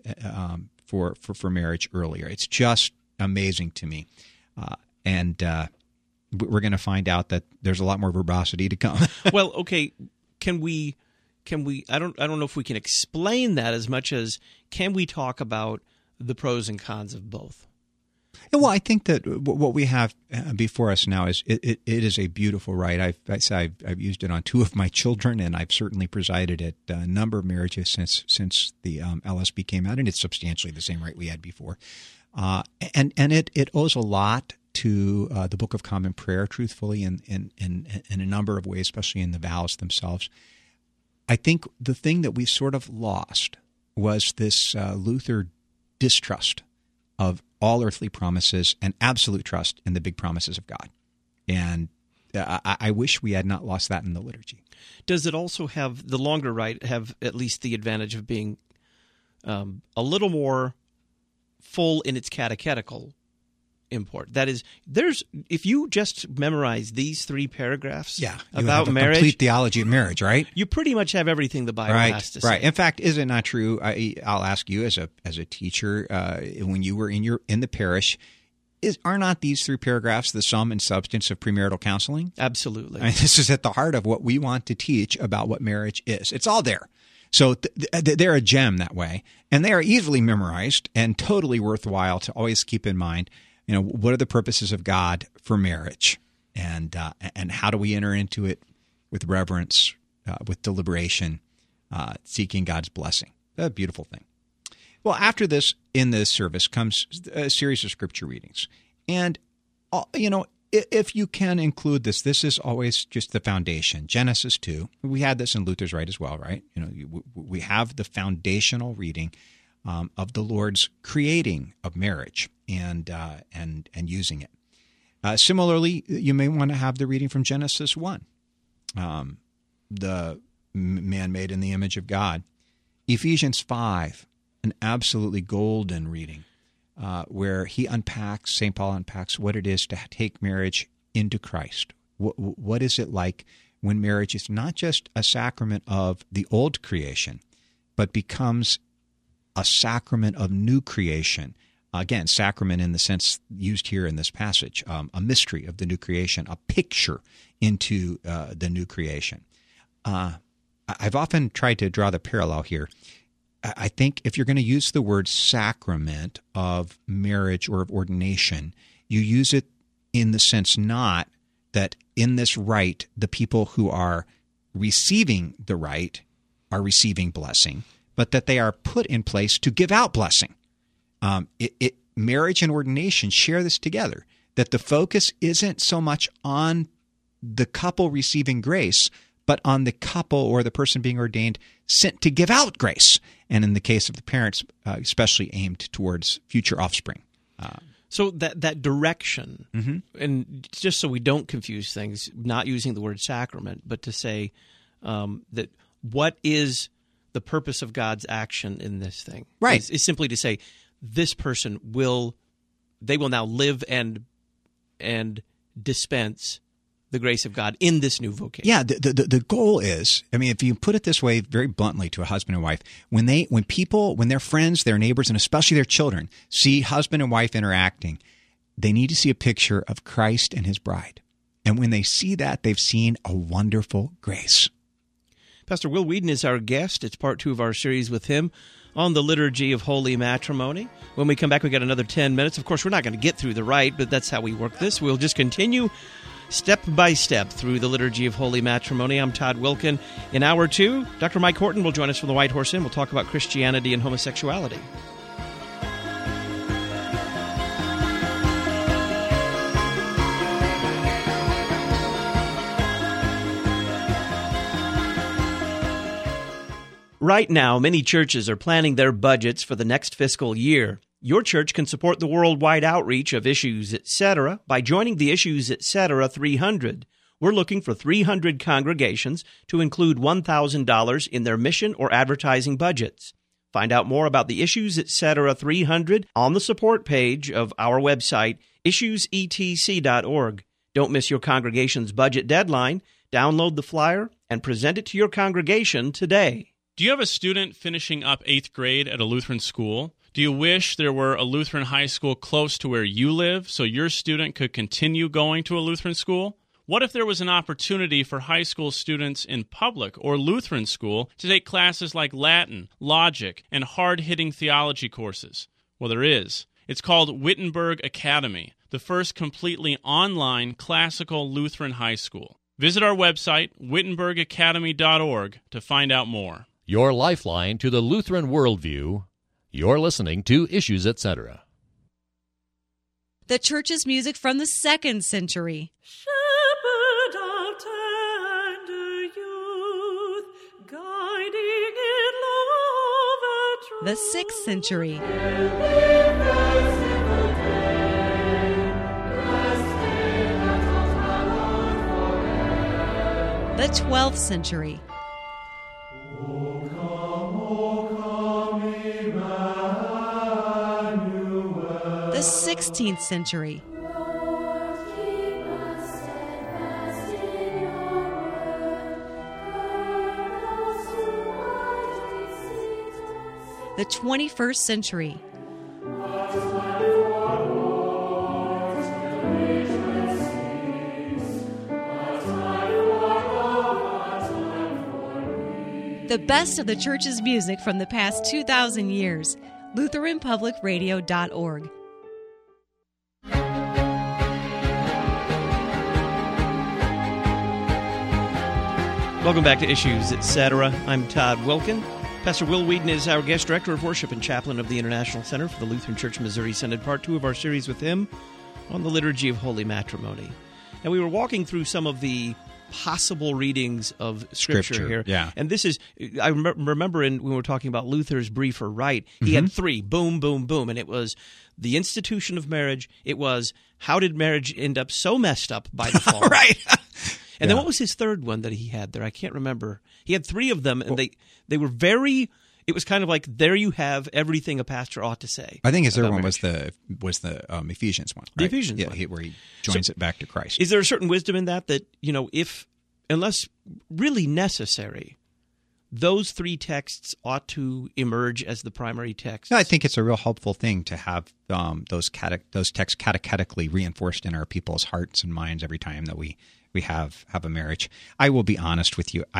for marriage earlier. It's just amazing to me, and we're going to find out that there's a lot more verbosity to come. Well, okay, can we? I don't know if we can explain that as much as can we talk about the pros and cons of both? Well, I think that what we have before us now is it is a beautiful rite. I've used it on 2 of my children, and I've certainly presided at a number of marriages since the LSB came out, and it's substantially the same rite we had before. And it owes a lot to the Book of Common Prayer, truthfully, in a number of ways, especially in the vows themselves. I think the thing that we sort of lost was this Luther distrust of all earthly promises and absolute trust in the big promises of God. And I wish we had not lost that in the liturgy. Does it also have, the longer rite, have at least the advantage of being a little more full in its catechetical import. That is, if you just memorize these 3 paragraphs about marriage, complete theology of marriage, right? You pretty much have everything the Bible has to say. Right. In fact, is it not true? I'll ask you as a teacher, when you were in the parish, are not these 3 paragraphs the sum and substance of premarital counseling? Absolutely. I mean, this is at the heart of what we want to teach about what marriage is. It's all there. So they're a gem that way, and they are easily memorized and totally worthwhile to always keep in mind. What are the purposes of God for marriage, and how do we enter into it with reverence, with deliberation, seeking God's blessing? A beautiful thing. Well, after this, in this service comes a series of scripture readings. And, if you can include this is always just the foundation. Genesis 2. We had this in Luther's Rite as well, right? We have the foundational reading of the Lord's creating of marriage and using it. Similarly, you may want to have the reading from Genesis 1, the man made in the image of God. Ephesians 5. An absolutely golden reading where St. Paul unpacks what it is to take marriage into Christ. What is it like when marriage is not just a sacrament of the old creation, but becomes a sacrament of new creation? Again, sacrament in the sense used here in this passage, a mystery of the new creation, a picture into the new creation. I've often tried to draw the parallel here. I think if you're going to use the word sacrament of marriage or of ordination, you use it in the sense not that in this rite, the people who are receiving the rite are receiving blessing, but that they are put in place to give out blessing. Marriage and ordination share this together, that the focus isn't so much on the couple receiving grace, but on the couple or the person being ordained sent to give out grace. And in the case of the parents, especially aimed towards future offspring. So that direction, and just so we don't confuse things, not using the word sacrament, but to say that what is the purpose of God's action in this thing? Right. Is simply to say this person will now live and dispense the grace of God in this new vocation. Yeah, the goal is, if you put it this way very bluntly to a husband and wife, when their friends, their neighbors, and especially their children see husband and wife interacting, they need to see a picture of Christ and his bride. And when they see that, they've seen a wonderful grace. Pastor Will Whedon is our guest. It's part 2 of our series with him on the Liturgy of Holy Matrimony. When we come back, we got another 10 minutes. Of course, we're not going to get through the rite, but that's how we work this. We'll just continue step by step through the Liturgy of Holy Matrimony. I'm Todd Wilkin. In Hour 2, Dr. Mike Horton will join us from the White Horse Inn. We'll talk about Christianity and homosexuality. Right now, many churches are planning their budgets for the next fiscal year. Your church can support the worldwide outreach of Issues Etc. by joining the Issues Etc. 300. We're looking for 300 congregations to include $1,000 in their mission or advertising budgets. Find out more about the Issues Etc. 300 on the support page of our website, issuesetc.org. Don't miss your congregation's budget deadline. Download the flyer and present it to your congregation today. Do you have a student finishing up 8th grade at a Lutheran school? Do you wish there were a Lutheran high school close to where you live so your student could continue going to a Lutheran school? What if there was an opportunity for high school students in public or Lutheran school to take classes like Latin, logic, and hard-hitting theology courses? Well, there is. It's called Wittenberg Academy, the first completely online classical Lutheran high school. Visit our website, wittenbergacademy.org, to find out more. Your lifeline to the Lutheran worldview. You're listening to Issues Etc. The church's music from the 2nd century. Shepherd of tender youth, guiding in love and truth. The 6th century. The 12th century. The 6th 16th century. The 21st century. The best of the church's music from the past 2,000 years. LutheranPublicRadio.org. Welcome back to Issues, Etc. I'm Todd Wilkin. Pastor Will Wheaton is our guest director of worship and chaplain of the International Center for the Lutheran Church Missouri Synod, part 2 of our series with him on the Liturgy of Holy Matrimony. And we were walking through some of the possible readings of Scripture here. Yeah. And this is, I remember when we were talking about Luther's Briefer Rite, he had 3, boom, boom, boom, and it was the institution of marriage, it was how did marriage end up so messed up by the fall. Right. And then what was his third one that he had there? I can't remember. He had 3 of them, and they were very. It was kind of like, there you have everything a pastor ought to say. I think his third one was the Ephesians one. Right? The Ephesians one. Where he joins it back to Christ. Is there a certain wisdom in that, unless really necessary, those 3 texts ought to emerge as the primary text? No, I think it's a real helpful thing to have those texts catechetically reinforced in our people's hearts and minds every time that we have a marriage. I will be honest with you.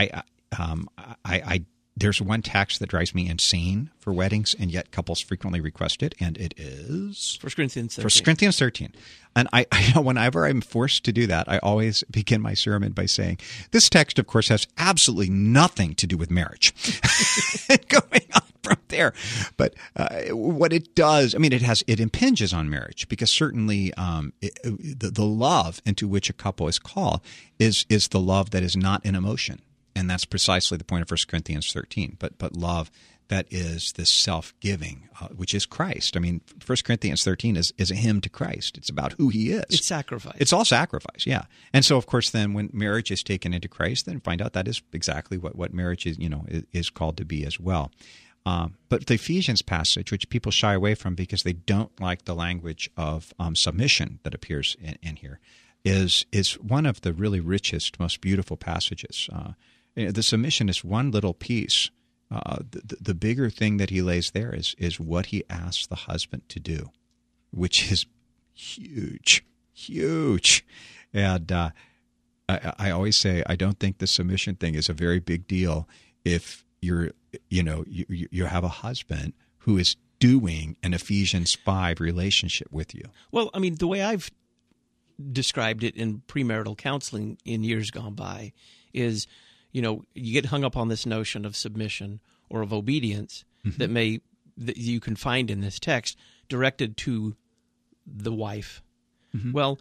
There's one text that drives me insane for weddings, and yet couples frequently request it, and it is 1 Corinthians 13. 1 Corinthians 13. And I whenever I'm forced to do that, I always begin my sermon by saying, this text, of course, has absolutely nothing to do with marriage. Going on from there. But what it does, it impinges on marriage, because certainly the love into which a couple is called is the love that is not an emotion. And that's precisely the point of 1 Corinthians 13. But love that is this self-giving, which is Christ. 1 Corinthians 13 is a hymn to Christ. It's about who he is. It's sacrifice. It's all sacrifice, yeah. And so, of course, then when marriage is taken into Christ, then find out that is exactly what marriage is called to be as well. But the Ephesians passage, which people shy away from because they don't like the language of submission that appears in here, is one of the really richest, most beautiful passages. The submission is one little piece. The bigger thing that he lays there is what he asks the husband to do, which is huge, huge. And I always say I don't think the submission thing is a very big deal if you have a husband who is doing an Ephesians 5 relationship with you. Well, the way I've described it in premarital counseling in years gone by is, you get hung up on this notion of submission or of obedience that you can find in this text directed to the wife. Well,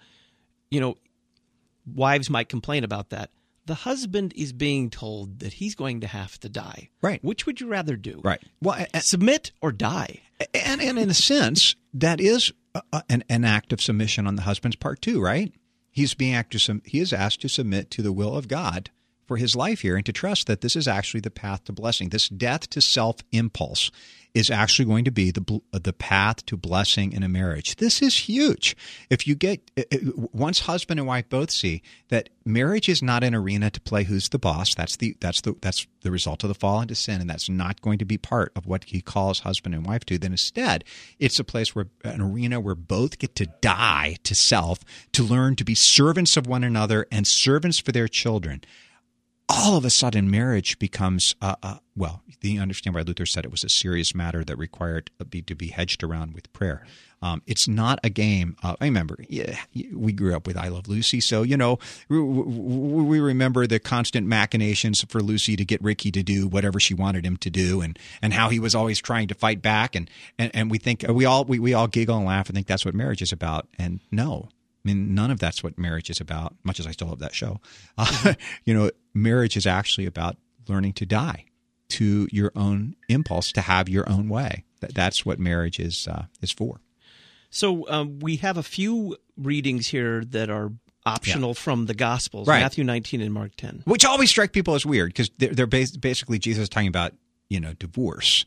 wives might complain about that. The husband is being told that he's going to have to die. Right. Which would you rather do? Right. Well, submit or die? And in a sense, that is an act of submission on the husband's part too, right? He is asked to submit to the will of God for his life here, and to trust that this is actually the path to blessing. This death to self impulse is actually going to be the path to blessing in a marriage. This is huge. If you once husband and wife both see that marriage is not an arena to play who's the boss, that's the result of the fall into sin, and that's not going to be part of what he calls husband and wife to, then instead it's a place an arena where both get to die to self, to learn to be servants of one another and servants for their children. All of a sudden, marriage becomes, you understand why Luther said it was a serious matter that required to be hedged around with prayer. It's not a game. I remember, we grew up with I Love Lucy, so, we remember the constant machinations for Lucy to get Ricky to do whatever she wanted him to do, and how he was always trying to fight back, and we think, we all giggle and laugh and think that's what marriage is about, and no. None of that's what marriage is about, much as I still love that show. Marriage is actually about learning to die to your own impulse, to have your own way. That's what marriage is for. So we have a few readings here that are optional from the Gospels, right. Matthew 19 and Mark 10. Which always strike people as weird, because they're basically Jesus talking about, divorce.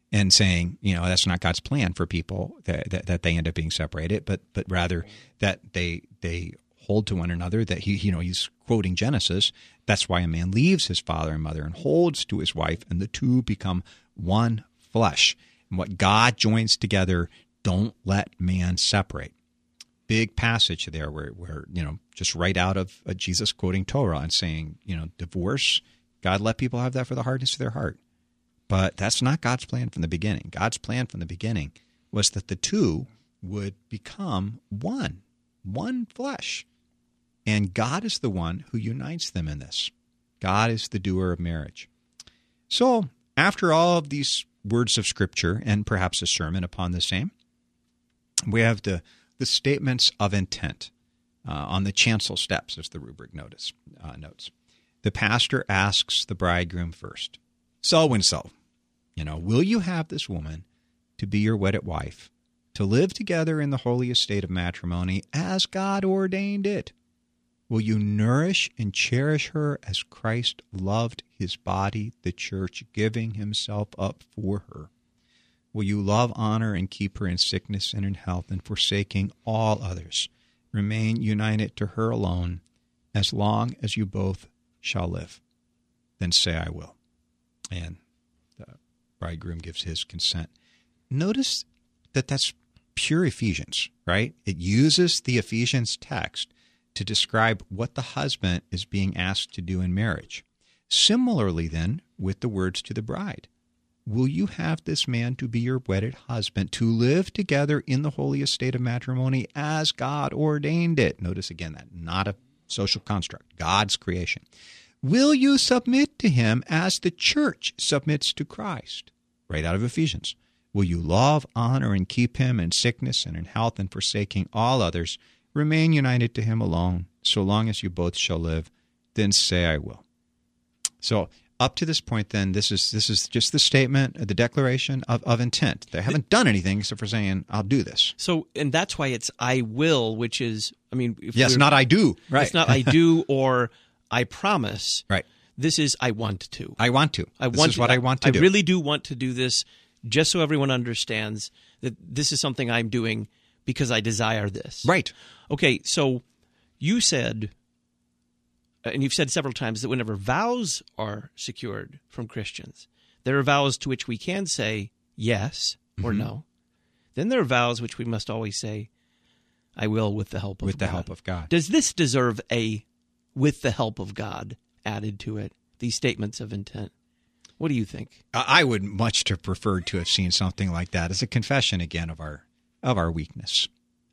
and saying, that's not God's plan for people that they end up being separated, but rather that they hold to one another. That he's quoting Genesis. That's why a man leaves his father and mother and holds to his wife, and the two become one flesh. And what God joins together, don't let man separate. Big passage there where just right out of Jesus quoting Torah and saying, divorce, God let people have that for the hardness of their heart. But that's not God's plan from the beginning. God's plan from the beginning was that the two would become one flesh. And God is the one who unites them in this. God is the doer of marriage. So after all of these words of Scripture and perhaps a sermon upon the same, we have the statements of intent on the chancel steps, as the rubric notes. The pastor asks the bridegroom first, so and so, will you have this woman to be your wedded wife, to live together in the holy estate of matrimony as God ordained it? Will you nourish and cherish her as Christ loved his body, the church, giving himself up for her? Will you love, honor, and keep her in sickness and in health, and forsaking all others, remain united to her alone as long as you both shall live? Then say, I will. And the bridegroom gives his consent. Notice that that's pure Ephesians, right? It uses the Ephesians text to describe what the husband is being asked to do in marriage. Similarly, then, with the words to the bride. Will you have this man to be your wedded husband, to live together in the holy estate of matrimony as God ordained it? Notice again that, not a social construct, God's creation. Will you submit to him as the church submits to Christ? Right out of Ephesians. Will you love, honor, and keep him in sickness and in health, and forsaking all others, remain united to him alone, so long as you both shall live? Then say, I will. So, up to this point, then, this is just the statement, the declaration of intent. They haven't done anything except for saying, I'll do this. So, and that's why it's I will, which is, not I do. Right. It's not I do or I promise. Right. This is I want to. I want to. This is what I want to do. I really do want to do this, just so everyone understands that this is something I'm doing because I desire this. Right. Okay, so you said, and you've said several times, that whenever vows are secured from Christians, there are vows to which we can say yes or no. Then there are vows which we must always say, I will with the help of God. With the help of God. Does this deserve a with the help of God added to it, these statements of intent? What do you think? I would much have preferred to have seen something like that as a confession, again, of our weakness.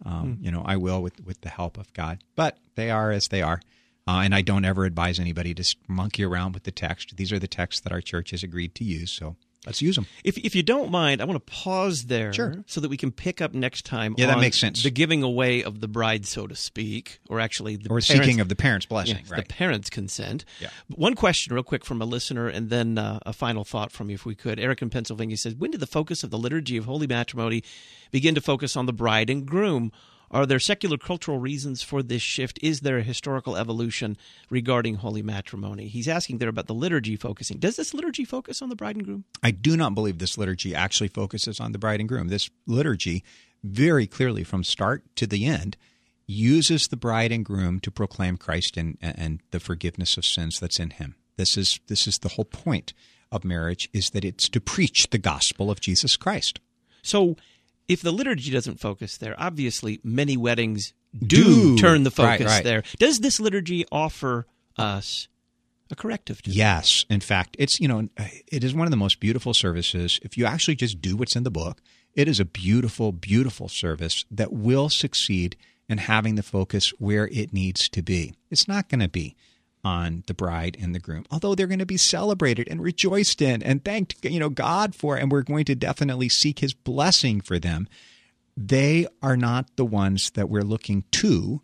I will with the help of God. But they are as they are. And I don't ever advise anybody to monkey around with the text. These are the texts that our church has agreed to use, so let's use them. If you don't mind, I want to pause there so that we can pick up next time on that makes sense. The giving away of the bride, so to speak, or actually the seeking of the parents' blessing. Yes, right. The parents' consent. Yeah. One question real quick from a listener, and then a final thought from you if we could. Eric in Pennsylvania says, when did the focus of the liturgy of holy matrimony begin to focus on the bride and groom? Are there secular cultural reasons for this shift? Is there a historical evolution regarding holy matrimony? He's asking there about the liturgy focusing. Does this liturgy focus on the bride and groom? I do not believe this liturgy actually focuses on the bride and groom. This liturgy, very clearly from start to the end, uses the bride and groom to proclaim Christ and the forgiveness of sins that's in him. This is the whole point of marriage, is that it's to preach the gospel of Jesus Christ. So if the liturgy doesn't focus there, obviously many weddings do turn the focus there. Does this liturgy offer us a corrective to that? Yes. In fact, it is one of the most beautiful services. If you actually just do what's in the book, it is a beautiful, beautiful service that will succeed in having the focus where it needs to be. It's not going to be on the bride and the groom, although they're going to be celebrated and rejoiced in and thanked God for, and we're going to definitely seek his blessing for them. They are not the ones that we're looking to.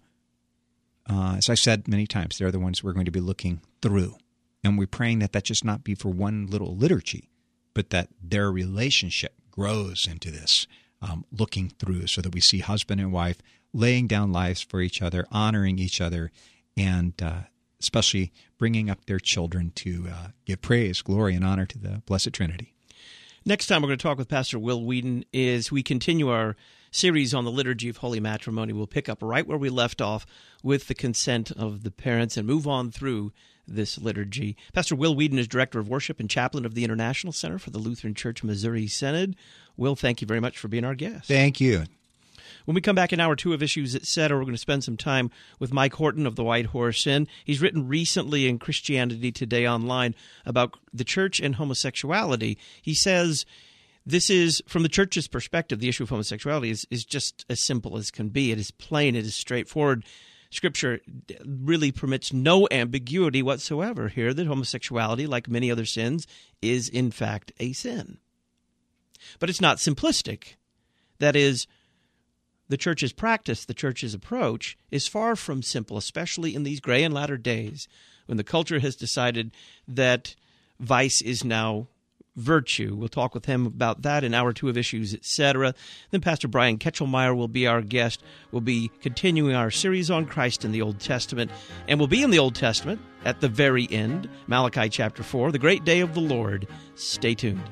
As I said many times, they're the ones we're going to be looking through. And we're praying that just not be for one little liturgy, but that their relationship grows into this looking through, so that we see husband and wife laying down lives for each other, honoring each other, and especially bringing up their children to give praise, glory, and honor to the Blessed Trinity. Next time we're going to talk with Pastor Will Whedon as we continue our series on the Liturgy of Holy Matrimony. We'll pick up right where we left off with the consent of the parents and move on through this liturgy. Pastor Will Whedon is Director of Worship and Chaplain of the International Center for the Lutheran Church Missouri Synod. Will, thank you very much for being our guest. Thank you. When we come back in hour 2 of Issues Etc., we're going to spend some time with Mike Horton of the White Horse Inn. He's written recently in Christianity Today Online about the church and homosexuality. He says this is, from the church's perspective, the issue of homosexuality is just as simple as can be. It is plain. It is straightforward. Scripture really permits no ambiguity whatsoever here that homosexuality, like many other sins, is in fact a sin. But it's not simplistic. That is, the church's practice, the church's approach, is far from simple, especially in these gray and latter days when the culture has decided that vice is now virtue. We'll talk with him about that in hour 2 of Issues, Etc. Then Pastor Brian Ketchelmeyer will be our guest. We'll be continuing our series on Christ in the Old Testament, and we'll be in the Old Testament at the very end, Malachi chapter 4, the great day of the Lord. Stay tuned.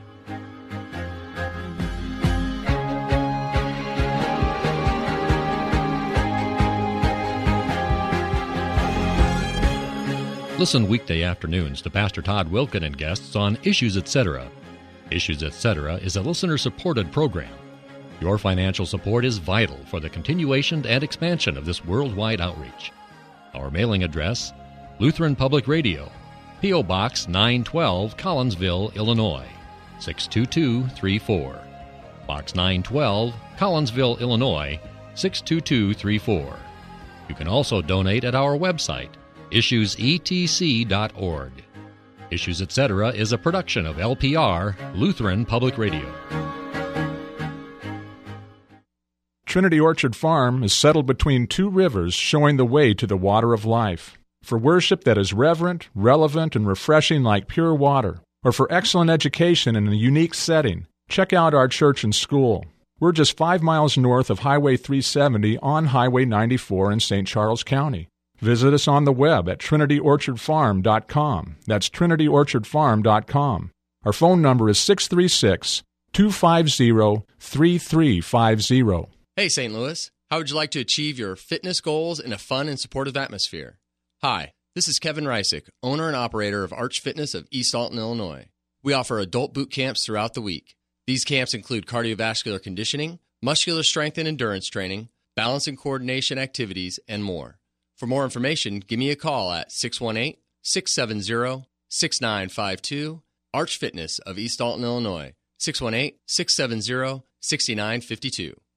Listen weekday afternoons to Pastor Todd Wilken and guests on Issues Etc. Issues Etc. is a listener-supported program. Your financial support is vital for the continuation and expansion of this worldwide outreach. Our mailing address, Lutheran Public Radio, P.O. Box 912, Collinsville, Illinois, 62234. Box 912, Collinsville, Illinois, 62234. You can also donate at our website, issuesetc.org. Issues Etc. is a production of LPR, Lutheran Public Radio. Trinity Orchard Farm is settled between 2 rivers, showing the way to the water of life. For worship that is reverent, relevant, and refreshing like pure water, or for excellent education in a unique setting, check out our church and school. We're just 5 miles north of Highway 370 on Highway 94 in St. Charles County. Visit us on the web at trinityorchardfarm.com. That's trinityorchardfarm.com. Our phone number is 636-250-3350. Hey, St. Louis. How would you like to achieve your fitness goals in a fun and supportive atmosphere? Hi, this is Kevin Reisick, owner and operator of Arch Fitness of East Alton, Illinois. We offer adult boot camps throughout the week. These camps include cardiovascular conditioning, muscular strength and endurance training, balance and coordination activities, and more. For more information, give me a call at 618-670-6952, Arch Fitness of East Alton, Illinois, 618-670-6952.